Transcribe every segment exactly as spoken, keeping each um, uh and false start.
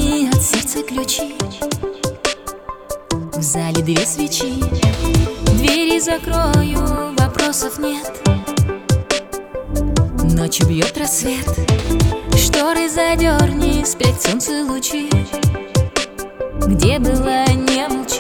ладони, от сердца ключи. В зале две свечи, двери закрою, вопросов нет. Ночью бьет рассвет, шторы задерни, спрячь солнце лучи. Где была, не молчи.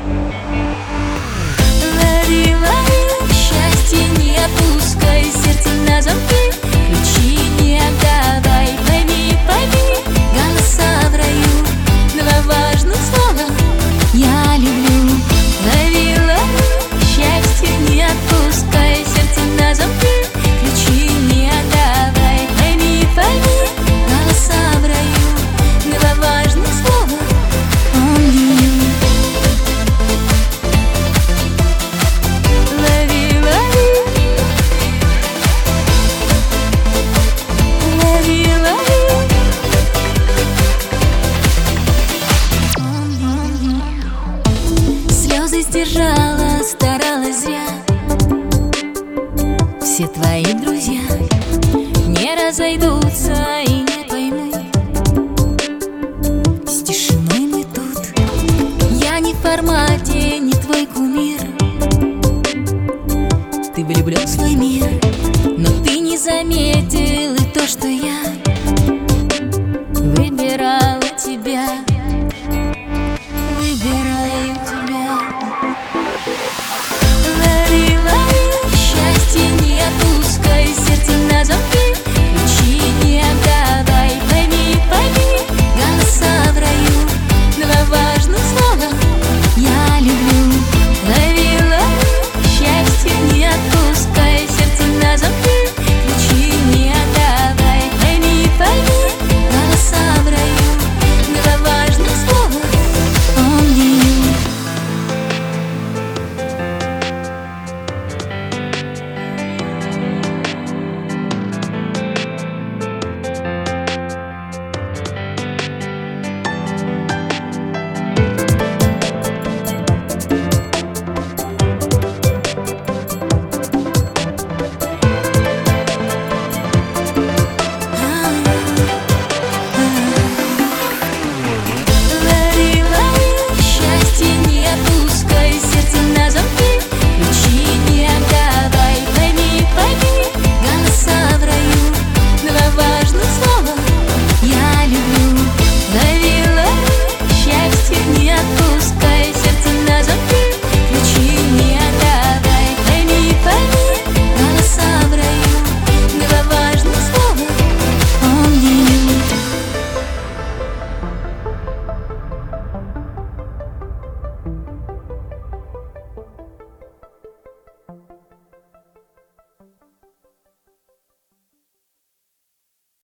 Лови, лови, счастье не отпускай, сердце на замке, ключи не отдавай. Пойми, пойми, голоса в раю, два важных слова я люблю. Лови, лови, счастье не отпускай, сердце на замке, ключи не отдавай. Пойми, пойми, голоса в раю, два важных слова only you. Лови, лови, лови, лови. Слезы сдержала, старалась зря. Все твои друзья не разойдутся.